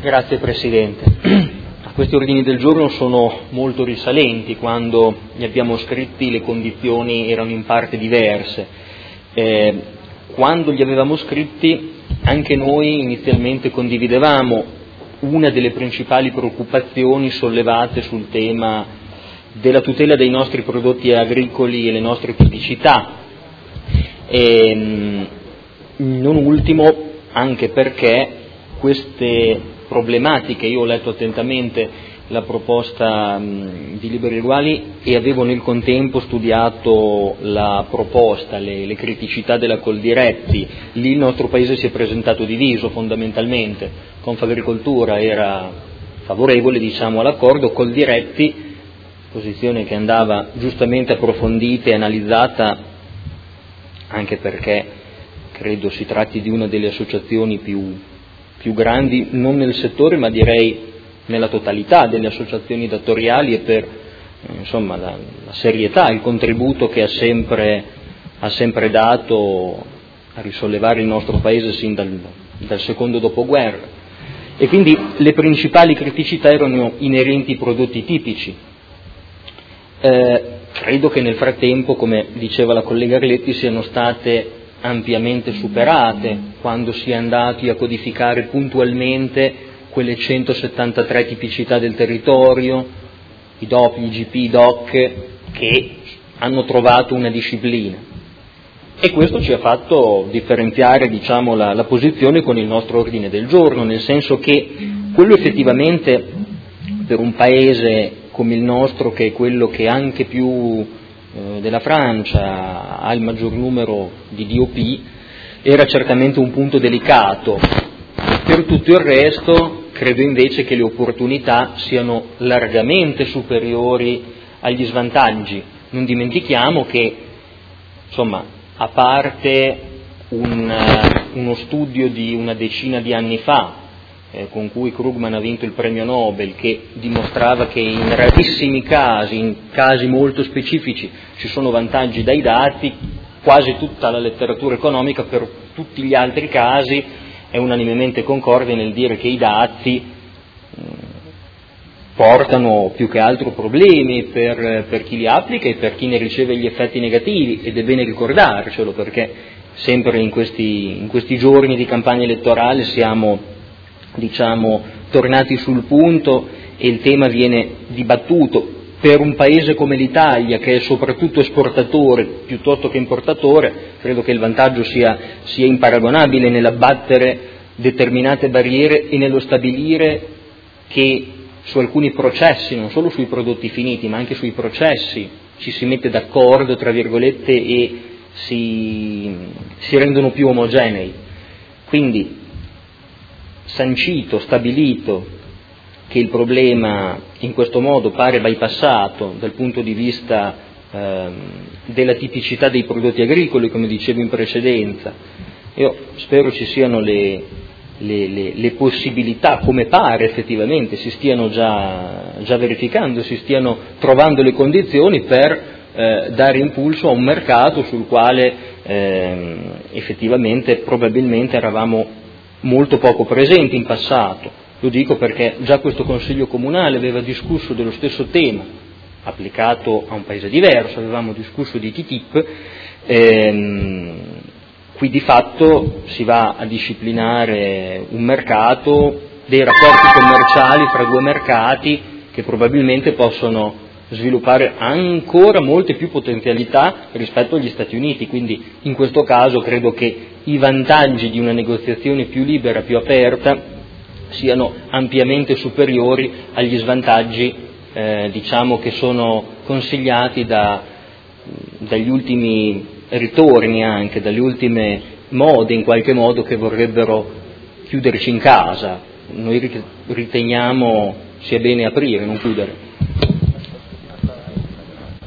Grazie Presidente. Questi ordini del giorno sono molto risalenti. Quando li abbiamo scritti le condizioni erano in parte diverse. Quando li avevamo scritti anche noi inizialmente condividevamo una delle principali preoccupazioni sollevate sul tema della tutela dei nostri prodotti agricoli e le nostre tipicità. Non ultimo anche perché queste problematiche, io ho letto attentamente la proposta di Liberi e Uguali e avevo nel contempo studiato la proposta, le criticità della Coldiretti. Lì il nostro Paese si è presentato diviso fondamentalmente. Confagricoltura era favorevole all'accordo, Coldiretti, posizione che andava giustamente approfondita e analizzata, anche perché credo si tratti di una delle associazioni più grandi, non nel settore ma direi nella totalità delle associazioni datoriali, e per la serietà, il contributo che ha sempre dato a risollevare il nostro Paese sin dal secondo dopoguerra. E quindi le principali criticità erano inerenti ai prodotti tipici. Credo che nel frattempo, come diceva la collega Arletti, siano state ampiamente superate quando si è andati a codificare puntualmente quelle 173 tipicità del territorio, i DOP, gli IGP, i DOC, che hanno trovato una disciplina. E questo ci ha fatto differenziare la posizione con il nostro ordine del giorno, nel senso che quello effettivamente per un paese come il nostro, che è quello che anche più della Francia ha il maggior numero di DOP, era certamente un punto delicato. Per tutto il resto credo invece che le opportunità siano largamente superiori agli svantaggi. Non dimentichiamo che, a parte uno studio di una decina di anni fa, con cui Krugman ha vinto il premio Nobel, che dimostrava che in rarissimi casi, in casi molto specifici, ci sono vantaggi dai dati, quasi tutta la letteratura economica per tutti gli altri casi è unanimemente concorde nel dire che i dazi portano più che altro problemi per chi li applica e per chi ne riceve gli effetti negativi, ed è bene ricordarcelo, perché sempre in questi giorni di campagna elettorale siamo tornati sul punto e il tema viene dibattuto. Per un paese come l'Italia, che è soprattutto esportatore piuttosto che importatore, credo che il vantaggio sia imparagonabile nell'abbattere determinate barriere e nello stabilire che su alcuni processi, non solo sui prodotti finiti ma anche sui processi, ci si mette d'accordo, tra virgolette, e si rendono più omogenei. Quindi sancito, stabilito che il problema in questo modo pare bypassato dal punto di vista della tipicità dei prodotti agricoli, come dicevo in precedenza, io spero ci siano le possibilità, come pare effettivamente si stiano già verificando, si stiano trovando le condizioni per dare impulso a un mercato sul quale effettivamente probabilmente eravamo molto poco presenti in passato. Lo dico perché già questo Consiglio Comunale aveva discusso dello stesso tema, applicato a un paese diverso, avevamo discusso di TTIP, qui di fatto si va a disciplinare un mercato, dei rapporti commerciali fra due mercati che probabilmente possono sviluppare ancora molte più potenzialità rispetto agli Stati Uniti, quindi in questo caso credo che i vantaggi di una negoziazione più libera, più aperta, siano ampiamente superiori agli svantaggi che sono consigliati dagli ultimi ritorni, anche dalle ultime mode in qualche modo, che vorrebbero chiuderci in casa. Noi riteniamo sia bene aprire, non chiudere.